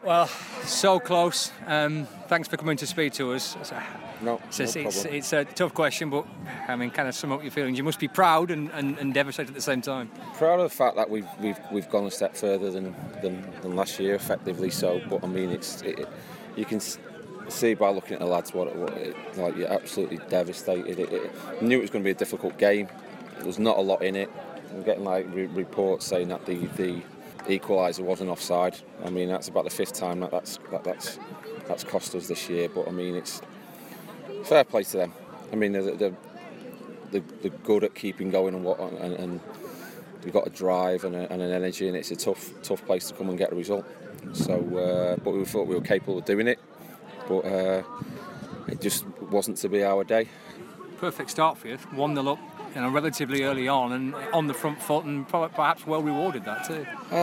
Well, so close. Thanks for coming to speak to us. No problem. It's a tough question, but I mean, kind of sum up your feelings. You must be proud and devastated at the same time. Proud of the fact that we've gone a step further than last year, effectively. So, but I mean, you can see by looking at the lads what like you're absolutely devastated. I knew it was going to be a difficult game. There's not a lot in it. I'm getting reports saying that the equaliser wasn't offside. I mean, that's about the fifth time that's cost us this year. But I mean, it's fair play to them. I mean, they're good at keeping going and we've got a drive and an energy, and it's a tough place to come and get a result. So, but we thought we were capable of doing it, but it just wasn't to be our day. Perfect start for you, 1-0 up, relatively early on and on the front foot, and perhaps well rewarded that too.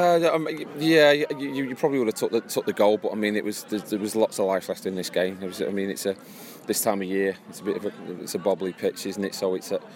You probably would have took the goal, but I mean, there was lots of life left in this game. It's this time of year, it's a bobbly pitch, isn't it? So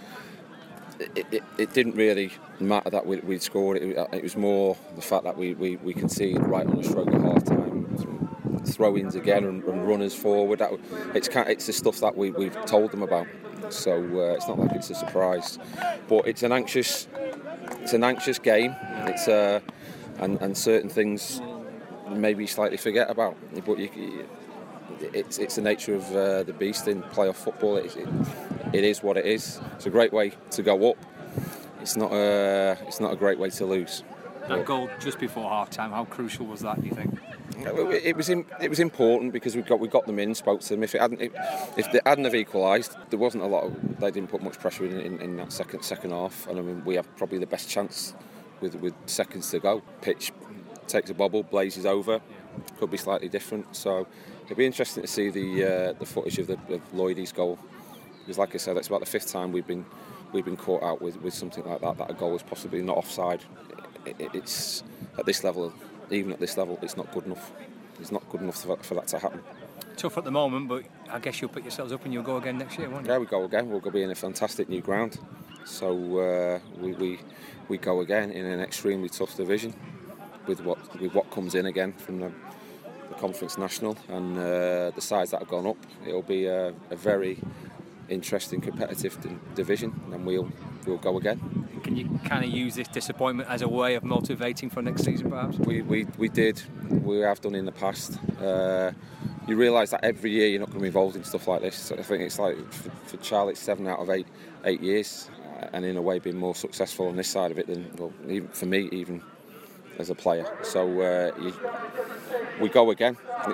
it didn't really matter that we'd scored. It was more the fact that we conceded right on the stroke of half time, throw-ins again and runners forward. It's the stuff that we've told them about. So it's not like it's a surprise, but it's an anxious game. It's and certain things maybe slightly forget about, but it's the nature of the beast in playoff football. It is what it is. It's a great way to go up. It's not a great way to lose. That goal just before half time, how crucial was that, do you think? It was important because we got them in, spoke to them. If they hadn't have equalised, there wasn't a lot. They didn't put much pressure in that second half, and I mean we have probably the best chance with seconds to go. Pitch takes a bobble, blazes over. Could be slightly different. So it'd be interesting to see the footage of Lloydie's goal, because like I said, it's about the fifth time we've been caught out with something like that a goal was possibly not offside. It's at this level. Even at this level, it's not good enough. It's not good enough for that to happen. Tough at the moment, but I guess you'll pick yourselves up and you'll go again next year, won't you? Yeah, we go again. We'll be in a fantastic new ground. So we go again in an extremely tough division with what comes in again from the Conference National and the sides that have gone up. It'll be a very interesting, competitive division, and we'll go again. Can you kind of use this disappointment as a way of motivating for next season, perhaps? We did. We have done in the past. You realise that every year you're not going to be involved in stuff like this. I think it's like for Charlie, it's 7 out of 8 years, and in a way been more successful on this side of it than even for me, even as a player. So we go again.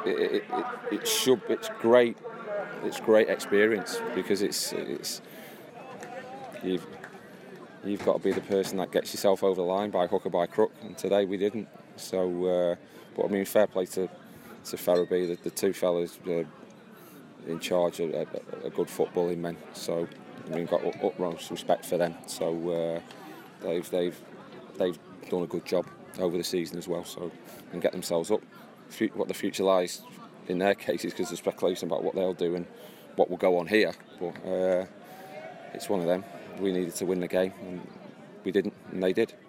It's great. It's great experience because you've got to be the person that gets yourself over the line by hook or by crook, and today we didn't. So, but I mean, fair play to Ferriby, the two fellas in charge of a good footballing men. So, I mean, got utmost respect for them. So, they've done a good job over the season as well. So, and get themselves up. What the future lies in their cases, because there's speculation about what they'll do and what will go on here. But it's one of them. We needed to win the game, and we didn't, and they did.